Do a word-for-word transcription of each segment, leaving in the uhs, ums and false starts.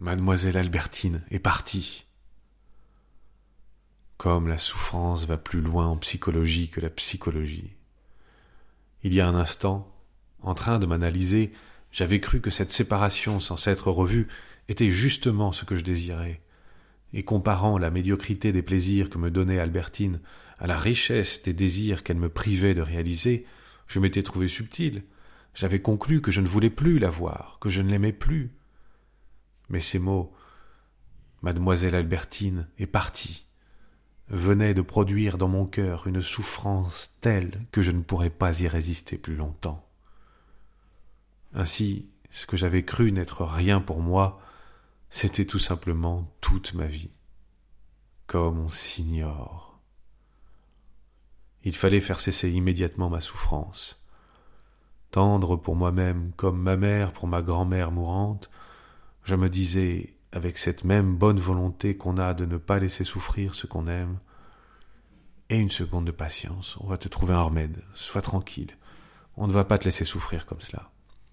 Mademoiselle Albertine est partie. Comme la souffrance va plus loin en psychologie que la psychologie. Il y a un instant, en train de m'analyser, j'avais cru que cette séparation sans s'être revue était justement ce que je désirais. Et comparant la médiocrité des plaisirs que me donnait Albertine à la richesse des désirs qu'elle me privait de réaliser, je m'étais trouvé subtil. J'avais conclu que je ne voulais plus la voir, que je ne l'aimais plus. Mais ces mots, Mademoiselle Albertine est partie, venaient de produire dans mon cœur une souffrance telle que je ne pourrais pas y résister plus longtemps. Ainsi, ce que j'avais cru n'être rien pour moi, c'était tout simplement toute ma vie. Comme on s'ignore. Il fallait faire cesser immédiatement ma souffrance. Tendre pour moi-même comme ma mère pour ma grand-mère mourante, je me disais, avec cette même bonne volonté qu'on a de ne pas laisser souffrir ce qu'on aime, et une seconde de patience, on va te trouver un remède, sois tranquille, on ne va pas te laisser souffrir comme cela.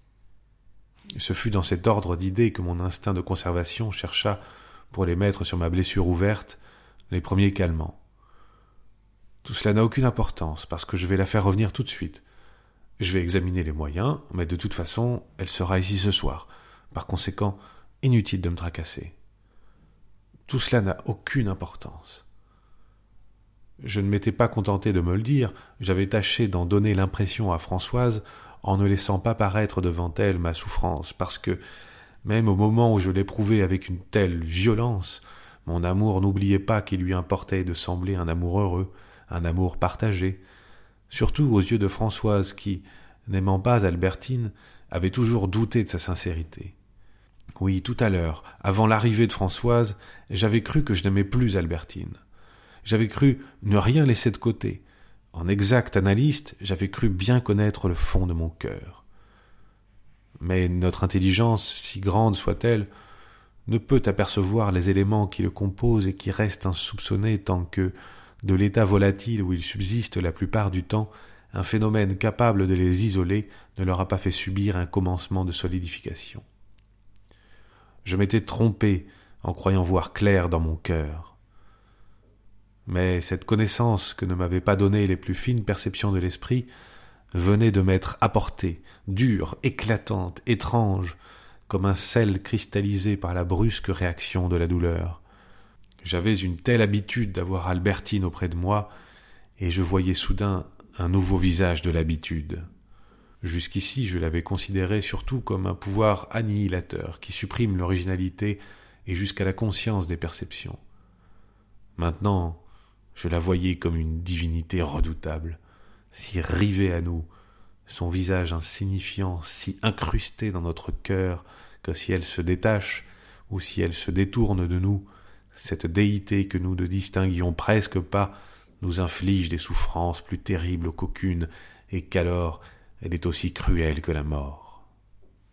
Ce fut dans cet ordre d'idées que mon instinct de conservation chercha, pour les mettre sur ma blessure ouverte, les premiers calmants. Tout cela n'a aucune importance, parce que je vais la faire revenir tout de suite. Je vais examiner les moyens, mais de toute façon, elle sera ici ce soir. Par conséquent, inutile de me tracasser. Tout cela n'a aucune importance. Je ne m'étais pas contenté de me le dire, j'avais tâché d'en donner l'impression à Françoise en ne laissant pas paraître devant elle ma souffrance, parce que, même au moment où je l'éprouvais avec une telle violence, mon amour n'oubliait pas qu'il lui importait de sembler un amour heureux, un amour partagé, surtout aux yeux de Françoise qui, n'aimant pas Albertine, avait toujours douté de sa sincérité. Oui, tout à l'heure, avant l'arrivée de Françoise, j'avais cru que je n'aimais plus Albertine. J'avais cru ne rien laisser de côté. En exact analyste, j'avais cru bien connaître le fond de mon cœur. Mais notre intelligence, si grande soit-elle, ne peut apercevoir les éléments qui le composent et qui restent insoupçonnés tant que, de l'état volatile où ils subsistent la plupart du temps, un phénomène capable de les isoler ne leur a pas fait subir un commencement de solidification. Je m'étais trompé en croyant voir clair dans mon cœur. Mais cette connaissance que ne m'avaient pas donnée les plus fines perceptions de l'esprit venait de m'être apportée, dure, éclatante, étrange, comme un sel cristallisé par la brusque réaction de la douleur. J'avais une telle habitude d'avoir Albertine auprès de moi, et je voyais soudain un nouveau visage de l'habitude. Jusqu'ici, je l'avais considérée surtout comme un pouvoir annihilateur qui supprime l'originalité et jusqu'à la conscience des perceptions. Maintenant, je la voyais comme une divinité redoutable, si rivée à nous, son visage insignifiant si incrusté dans notre cœur que si elle se détache ou si elle se détourne de nous, cette déité que nous ne distinguions presque pas nous inflige des souffrances plus terribles qu'aucune et qu'alors elle est aussi cruelle que la mort.